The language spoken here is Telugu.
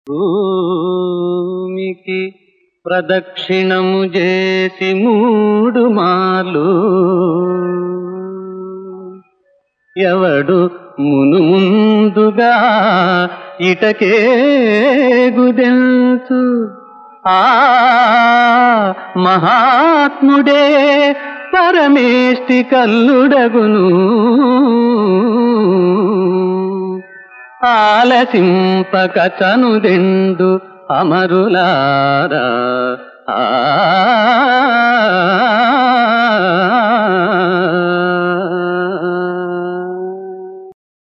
భూమికి ప్రదక్షిణము చేసి 3 మార్లు ఎవడు ముందుగా ఇటకే గుదెల్చు ఆ మహాత్ముడే పరమేష్టి కల్లుడగును. ఆలసింపక చనుదెండు అమరులారా.